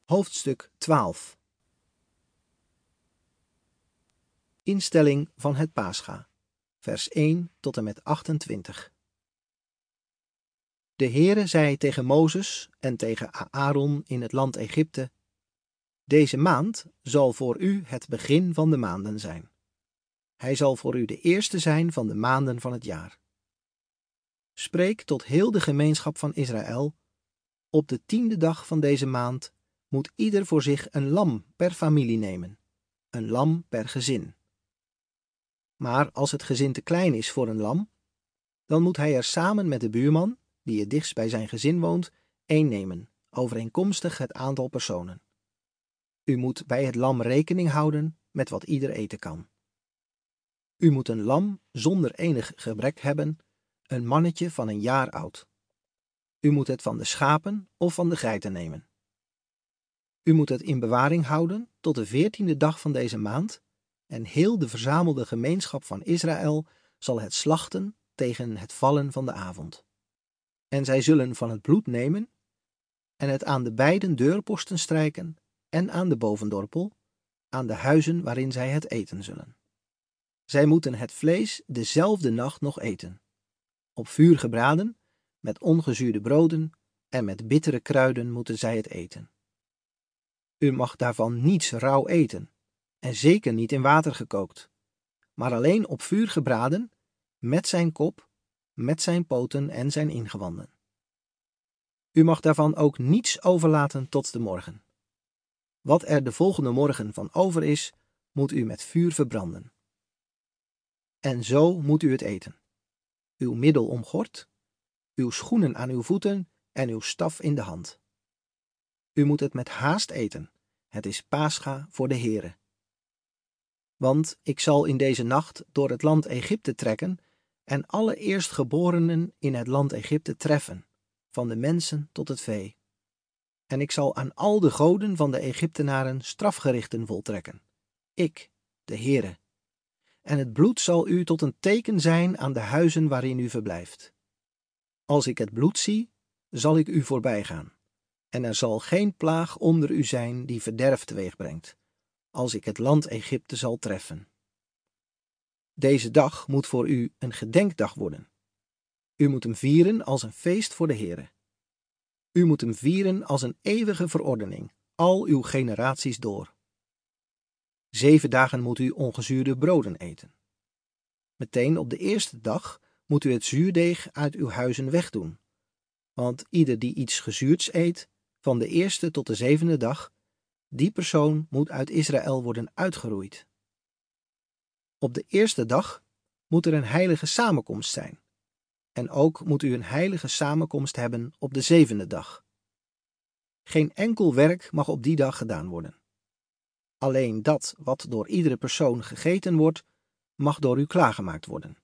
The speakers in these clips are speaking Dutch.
Hoofdstuk 12. Instelling van het Pascha, vers 1 tot en met 28. De Heere zei tegen Mozes en tegen Aaron in het land Egypte: Deze maand zal voor u het begin van de maanden zijn. Hij zal voor u de eerste zijn van de maanden van het jaar. Spreek tot heel de gemeenschap van Israël: op de 10e dag van deze maand moet ieder voor zich een lam per familie nemen, een lam per gezin. Maar als het gezin te klein is voor een lam, dan moet hij er samen met de buurman, die het dichtst bij zijn gezin woont, één nemen, overeenkomstig het aantal personen. U moet bij het lam rekening houden met wat ieder eten kan. U moet een lam zonder enig gebrek hebben, een mannetje van een jaar oud. U moet het van de schapen of van de geiten nemen. U moet het in bewaring houden tot de 14e dag van deze maand, en heel de verzamelde gemeenschap van Israël zal het slachten tegen het vallen van de avond. En zij zullen van het bloed nemen en het aan de beide deurposten strijken en aan de bovendorpel, aan de huizen waarin zij het eten zullen. Zij moeten het vlees dezelfde nacht nog eten, op vuur gebraden, met ongezuurde broden en met bittere kruiden moeten zij het eten. U mag daarvan niets rauw eten, en zeker niet in water gekookt, maar alleen op vuur gebraden, met zijn kop, met zijn poten en zijn ingewanden. U mag daarvan ook niets overlaten tot de morgen. Wat er de volgende morgen van over is, moet u met vuur verbranden. En zo moet u het eten: uw middel omgord, uw schoenen aan uw voeten en uw staf in de hand. U moet het met haast eten, het is Pascha voor de Heere. Want ik zal in deze nacht door het land Egypte trekken en alle eerstgeborenen in het land Egypte treffen, van de mensen tot het vee. En ik zal aan al de goden van de Egyptenaren strafgerichten voltrekken. Ik, de Heere. En het bloed zal u tot een teken zijn aan de huizen waarin u verblijft. Als ik het bloed zie, zal ik u voorbijgaan. En er zal geen plaag onder u zijn die verderf teweegbrengt, als ik het land Egypte zal treffen. Deze dag moet voor u een gedenkdag worden. U moet hem vieren als een feest voor de Heere. U moet hem vieren als een eeuwige verordening, al uw generaties door. 7 dagen moet u ongezuurde broden eten. Meteen op de eerste dag moet u het zuurdeeg uit uw huizen wegdoen, want ieder die iets gezuurds eet, van de eerste tot de 7e dag, die persoon moet uit Israël worden uitgeroeid. Op de eerste dag moet er een heilige samenkomst zijn, en ook moet u een heilige samenkomst hebben op de 7e dag. Geen enkel werk mag op die dag gedaan worden. Alleen dat wat door iedere persoon gegeten wordt, mag door u klaargemaakt worden.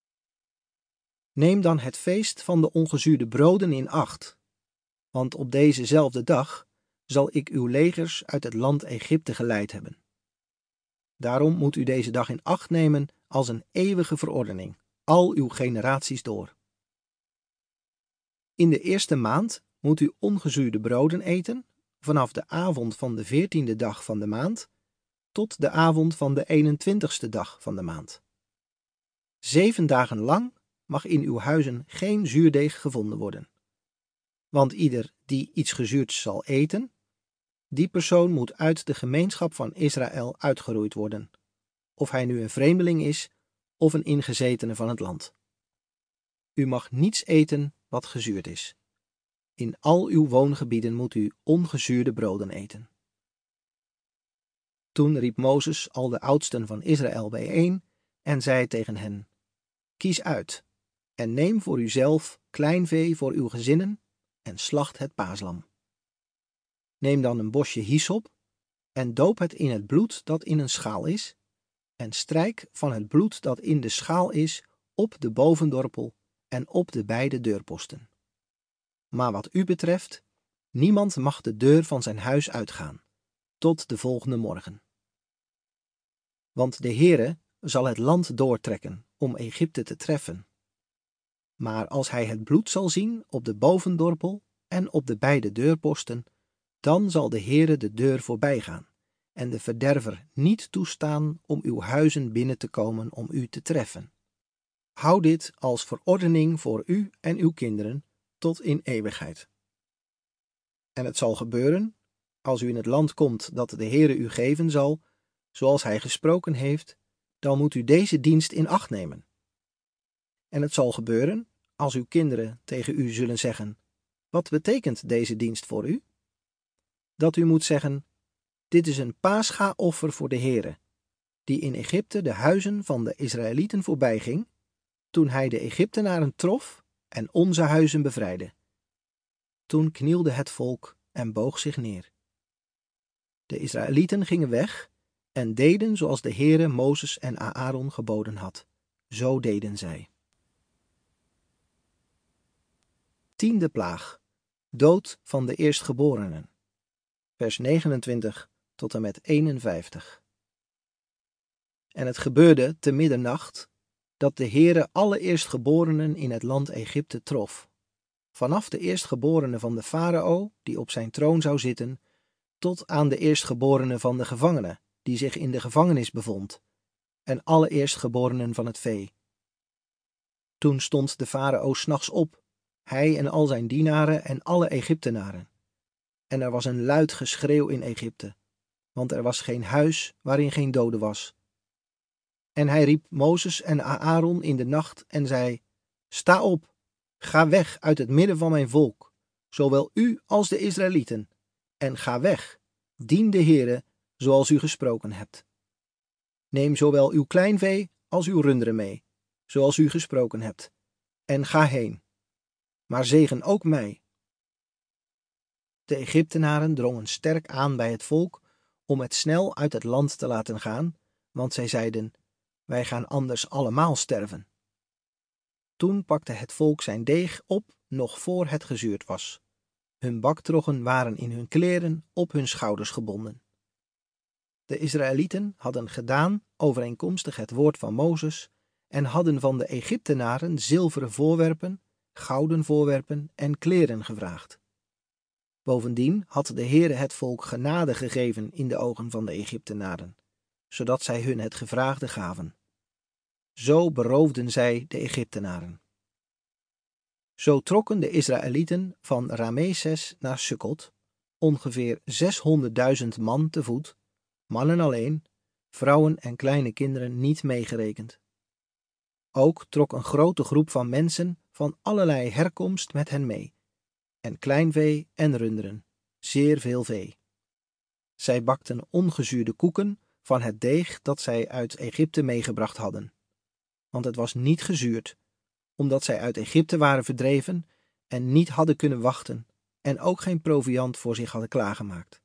Neem dan het feest van de ongezuurde broden in acht, want op dezezelfde dag zal ik uw legers uit het land Egypte geleid hebben. Daarom moet u deze dag in acht nemen als een eeuwige verordening, al uw generaties door. In de eerste maand moet u ongezuurde broden eten, vanaf de avond van de 14e dag van de maand, tot de avond van de 21ste dag van de maand. 7 dagen lang mag in uw huizen geen zuurdeeg gevonden worden. Want ieder die iets gezuurds zal eten, die persoon moet uit de gemeenschap van Israël uitgeroeid worden, of hij nu een vreemdeling is of een ingezetene van het land. U mag niets eten wat gezuurd is. In al uw woongebieden moet u ongezuurde broden eten. Toen riep Mozes al de oudsten van Israël bijeen en zei tegen hen: Kies uit en neem voor uzelf klein vee voor uw gezinnen en slacht het paaslam. Neem dan een bosje hyssop en doop het in het bloed dat in een schaal is, en strijk van het bloed dat in de schaal is op de bovendorpel en op de beide deurposten. Maar wat u betreft, niemand mag de deur van zijn huis uitgaan, tot de volgende morgen. Want de Heere zal het land doortrekken om Egypte te treffen. Maar als hij het bloed zal zien op de bovendorpel en op de beide deurposten, Dan zal de Heere de deur voorbijgaan en de verderver niet toestaan om uw huizen binnen te komen om u te treffen. Hou dit als verordening voor u en uw kinderen tot in eeuwigheid. En het zal gebeuren, als u in het land komt dat de Heere u geven zal, zoals hij gesproken heeft, dan moet u deze dienst in acht nemen. En het zal gebeuren, als uw kinderen tegen u zullen zeggen: wat betekent deze dienst voor u? Dat u moet zeggen: dit is een Pascha-offer voor de Heere, die in Egypte de huizen van de Israëlieten voorbijging, toen hij de Egyptenaren trof en onze huizen bevrijdde. Toen knielde het volk en boog zich neer. De Israëlieten gingen weg en deden zoals de Heere Mozes en Aaron geboden had. Zo deden zij. 10e plaag. Dood van de eerstgeborenen. Vers 29 tot en met 51. En het gebeurde te middernacht dat de Heere alle eerstgeborenen in het land Egypte trof, vanaf de eerstgeborene van de farao, die op zijn troon zou zitten, tot aan de eerstgeborene van de gevangene, die zich in de gevangenis bevond, en alle eerstgeborenen van het vee. Toen stond de farao 's nachts op, hij en al zijn dienaren en alle Egyptenaren. En er was een luid geschreeuw in Egypte, want er was geen huis waarin geen dode was. En hij riep Mozes en Aaron in de nacht en zei: sta op, ga weg uit het midden van mijn volk, zowel u als de Israëlieten, en ga weg, dien de Heere zoals u gesproken hebt. Neem zowel uw kleinvee als uw runderen mee, zoals u gesproken hebt, en ga heen. Maar zegen ook mij. De Egyptenaren drongen sterk aan bij het volk om het snel uit het land te laten gaan, want zij zeiden: wij gaan anders allemaal sterven. Toen pakte het volk zijn deeg op nog voor het gezuurd was. Hun baktroggen waren in hun kleren op hun schouders gebonden. De Israëlieten hadden gedaan overeenkomstig het woord van Mozes en hadden van de Egyptenaren zilveren voorwerpen, gouden voorwerpen en kleren gevraagd. Bovendien had de Heere het volk genade gegeven in de ogen van de Egyptenaren, zodat zij hun het gevraagde gaven. Zo beroofden zij de Egyptenaren. Zo trokken de Israëlieten van Rameses naar Sukkot, ongeveer 600.000 man te voet, mannen alleen, vrouwen en kleine kinderen niet meegerekend. Ook trok een grote groep van mensen van allerlei herkomst met hen mee, en kleinvee en runderen, zeer veel vee. Zij bakten ongezuurde koeken van het deeg dat zij uit Egypte meegebracht hadden, want het was niet gezuurd, omdat zij uit Egypte waren verdreven en niet hadden kunnen wachten en ook geen proviand voor zich hadden klaargemaakt.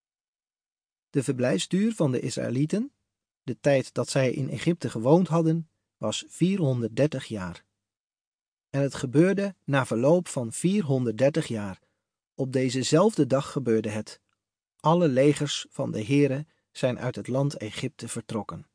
De verblijfsduur van de Israëlieten, de tijd dat zij in Egypte gewoond hadden, was 430 jaar. En het gebeurde na verloop van 430 jaar. Op dezezelfde dag gebeurde het. Alle legers van de Heere zijn uit het land Egypte vertrokken.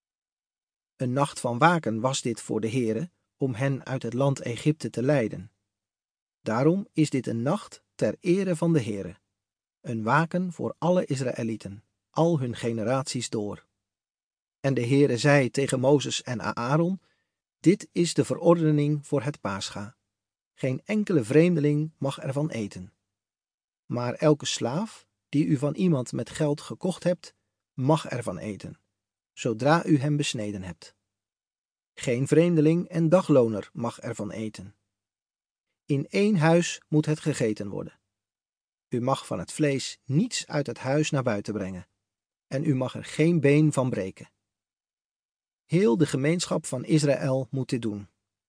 Een nacht van waken was dit voor de Heere, om hen uit het land Egypte te leiden. Daarom is dit een nacht ter ere van de Heere, een waken voor alle Israëlieten, al hun generaties door. En de Heere zei tegen Mozes en Aaron: dit is de verordening voor het Pascha. Geen enkele vreemdeling mag ervan eten. Maar elke slaaf, die u van iemand met geld gekocht hebt, mag ervan eten, zodra u hem besneden hebt. Geen vreemdeling en dagloner mag ervan eten. In één huis moet het gegeten worden. U mag van het vlees niets uit het huis naar buiten brengen, en u mag er geen been van breken. Heel de gemeenschap van Israël moet dit doen.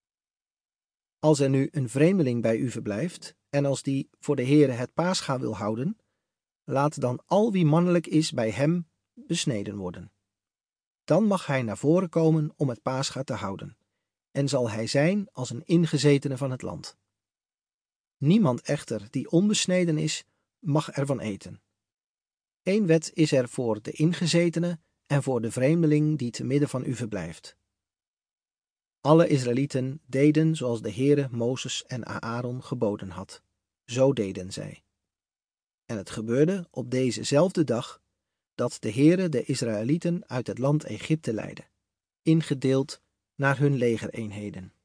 Als er nu een vreemdeling bij u verblijft, en als die voor de Heere het Pascha wil houden, laat dan al wie mannelijk is bij hem besneden worden. Dan mag hij naar voren komen om het Pascha te houden, en zal hij zijn als een ingezetene van het land. Niemand echter die onbesneden is, mag ervan eten. Eén wet is er voor de ingezetene en voor de vreemdeling die te midden van u verblijft. Alle Israëlieten deden zoals de Heere Mozes en Aaron geboden had. Zo deden zij. En het gebeurde op dezezelfde dag dat de Heere de Israëlieten uit het land Egypte leidde, ingedeeld naar hun legereenheden.